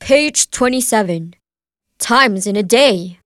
Page 27. Times in a day.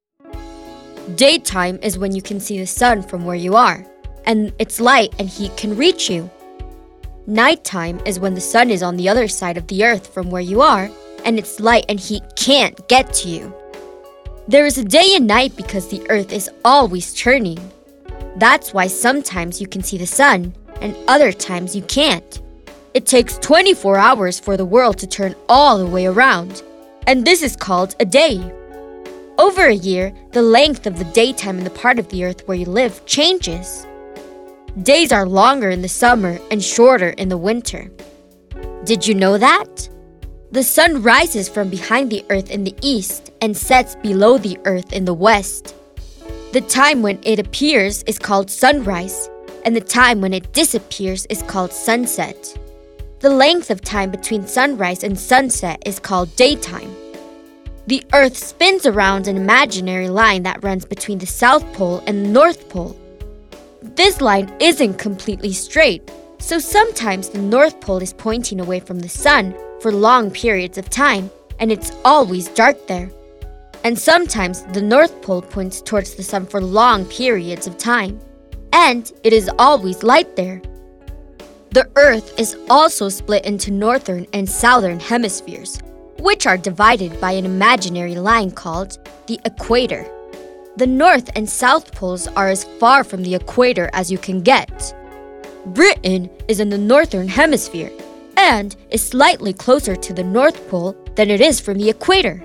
Daytime is when you can see the sun from where you are, and its light and heat can reach you. Nighttime is when the sun is on the other side of the earth from where you are, and its light and heat can't get to you. There is a day and night because the earth is always turning. That's why sometimes you can see the sun, and other times you can't. It takes 24 hours for the world to turn all the way around, and this is called a day. Over a year, the length of the daytime in the part of the earth where you live changes. Days are longer in the summer and shorter in the winter. Did you know that? The sun rises from behind the earth in the east and sets below the earth in the west. The time when it appears is called sunrise, and the time when it disappears is called sunset. The length of time between sunrise and sunset is called daytime. The Earth spins around an imaginary line that runs between the South Pole and the North Pole. This line isn't completely straight, so sometimes the North Pole is pointing away from the sun for long periods of time, and it's always dark there. And sometimes the North Pole points towards the sun for long periods of time, and it is always light there. The Earth is also split into northern and southern hemispheres, which are divided by an imaginary line called the equator. The North and South Poles are as far from the equator as you can get. Britain is in the northern hemisphere and is slightly closer to the North Pole than it is from the equator.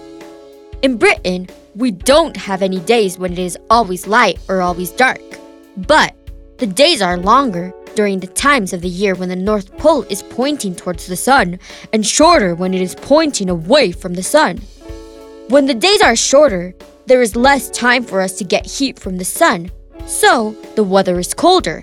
In Britain, we don't have any days when it is always light or always dark, but the days are longer during the times of the year when the North Pole is pointing towards the sun and shorter when it is pointing away from the sun. When the days are shorter, there is less time for us to get heat from the sun, so the weather is colder.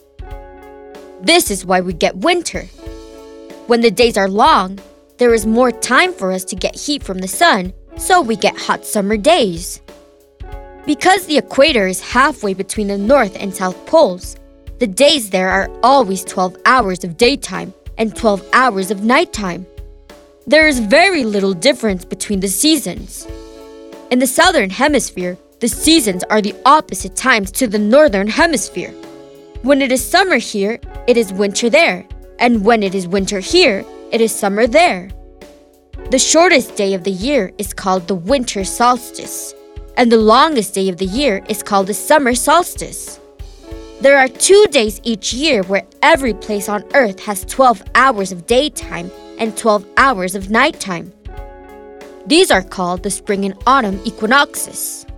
This is why we get winter. When the days are long, there is more time for us to get heat from the sun, so we get hot summer days. Because the equator is halfway between the North and South Poles, the days there are always 12 hours of daytime and 12 hours of nighttime. There is very little difference between the seasons. In the southern hemisphere, the seasons are the opposite times to the northern hemisphere. When it is summer here, it is winter there, and when it is winter here, it is summer there. The shortest day of the year is called the winter solstice, and the longest day of the year is called the summer solstice. There are 2 days each year where every place on Earth has 12 hours of daytime and 12 hours of nighttime. These are called the spring and autumn equinoxes.